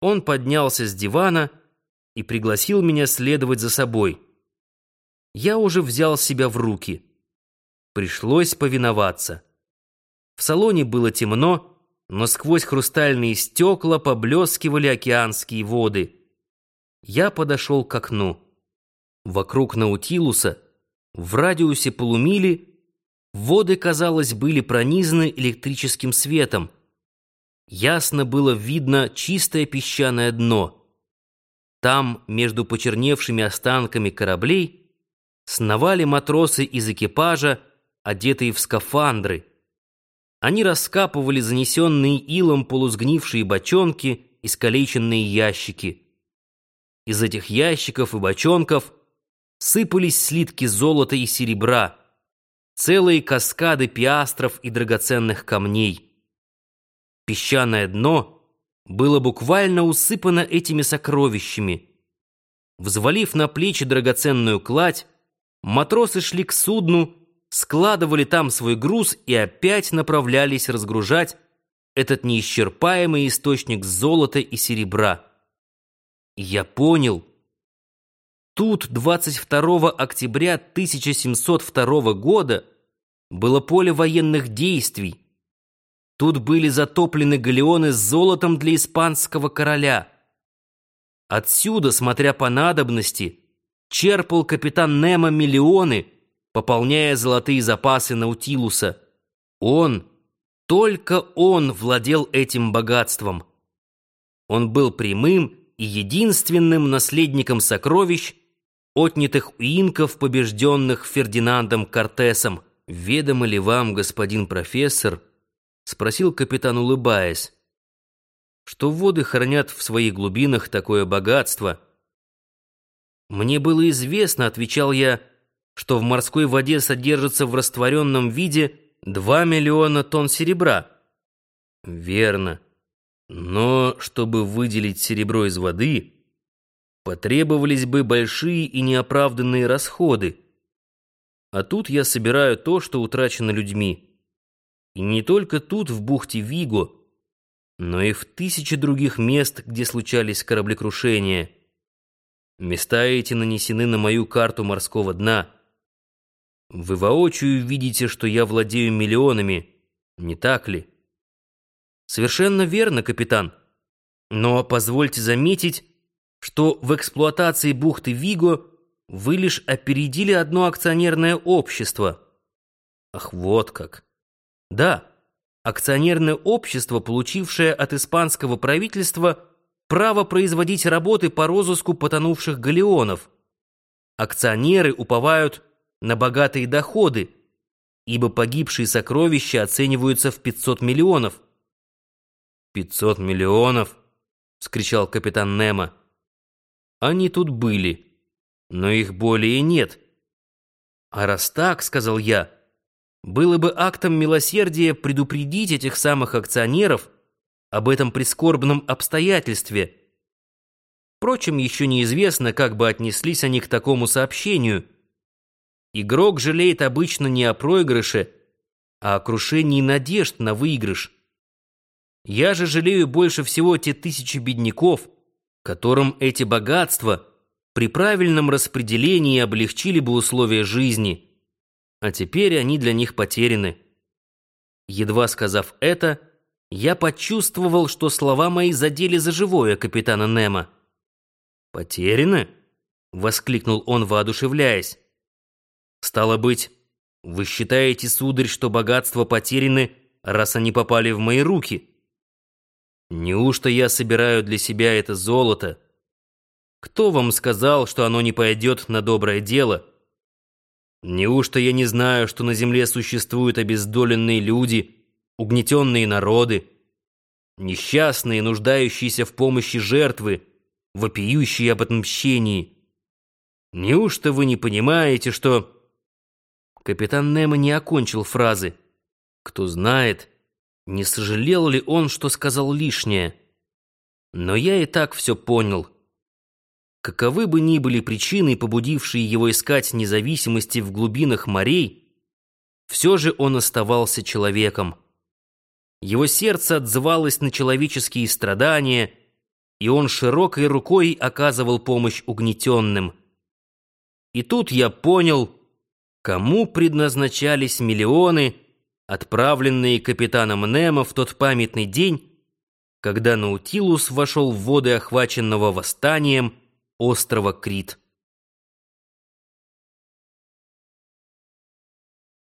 Он поднялся с дивана и пригласил меня следовать за собой. Я уже взял себя в руки. Пришлось повиноваться. В салоне было темно, но сквозь хрустальные стекла поблескивали океанские воды. Я подошел к окну. Вокруг Наутилуса, в радиусе полумили, воды, казалось, были пронизаны электрическим светом. Ясно было видно чистое песчаное дно. Там, между почерневшими останками кораблей, сновали матросы из экипажа, одетые в скафандры. Они раскапывали занесенные илом полусгнившие бочонки, искалеченные ящики. Из этих ящиков и бочонков сыпались слитки золота и серебра, целые каскады пиастров и драгоценных камней. Песчаное дно было буквально усыпано этими сокровищами. Взвалив на плечи драгоценную кладь, матросы шли к судну, складывали там свой груз и опять направлялись разгружать этот неисчерпаемый источник золота и серебра. Я понял. Тут 22 октября 1702 года было поле военных действий. Тут были затоплены галеоны с золотом для испанского короля. Отсюда, смотря по надобности, черпал капитан Немо миллионы, пополняя золотые запасы Наутилуса. Только он владел этим богатством. Он был прямым и единственным наследником сокровищ, отнятых у инков, побежденных Фердинандом Кортесом. «Ведомо ли вам, господин профессор, — спросил капитан, улыбаясь, — что воды хранят в своих глубинах такое богатство?» «Мне было известно, — отвечал я, — что в морской воде содержится в растворенном виде 2 миллиона тонн серебра». «Верно. Но чтобы выделить серебро из воды, потребовались бы большие и неоправданные расходы. А тут я собираю то, что утрачено людьми. И не только тут, в бухте Виго, но и в 1000 других мест, где случались кораблекрушения. Места эти нанесены на мою карту морского дна. Вы воочию видите, что я владею миллионами, не так ли?» «Совершенно верно, капитан. Но позвольте заметить, что в эксплуатации бухты Виго вы лишь опередили одно акционерное общество». «Ах, вот как!» «Да, акционерное общество, получившее от испанского правительства право производить работы по розыску потонувших галеонов. Акционеры уповают на богатые доходы, ибо погибшие сокровища оцениваются в 500 миллионов». «500 миллионов!» — вскричал капитан Немо. «Они тут были, но их более нет». «А раз так, — сказал я, — было бы актом милосердия предупредить этих самых акционеров об этом прискорбном обстоятельстве. Впрочем, еще неизвестно, как бы отнеслись они к такому сообщению. Игрок жалеет обычно не о проигрыше, а о крушении надежд на выигрыш. Я же жалею больше всего те 1000 бедняков, которым эти богатства при правильном распределении облегчили бы условия жизни. А теперь они для них потеряны». Едва сказав это, я почувствовал, что слова мои задели за живое капитана Немо. «Потеряны?» — воскликнул он, воодушевляясь. «Стало быть, вы считаете, сударь, что богатства потеряны, раз они попали в мои руки? Неужто я собираю для себя это золото? Кто вам сказал, что оно не пойдет на доброе дело? Неужто я не знаю, что на земле существуют обездоленные люди, угнетенные народы, несчастные, нуждающиеся в помощи жертвы, вопиющие об отмщении? Неужто вы не понимаете, что...» Капитан Немо не окончил фразы. Кто знает, не сожалел ли он, что сказал лишнее. Но я и так все понял. Каковы бы ни были причины, побудившие его искать независимости в глубинах морей, все же он оставался человеком. Его сердце отзывалось на человеческие страдания, и он широкой рукой оказывал помощь угнетенным. И тут я понял, кому предназначались миллионы, отправленные капитаном Немо в тот памятный день, когда Наутилус вошел в воды охваченного восстанием острова Крит.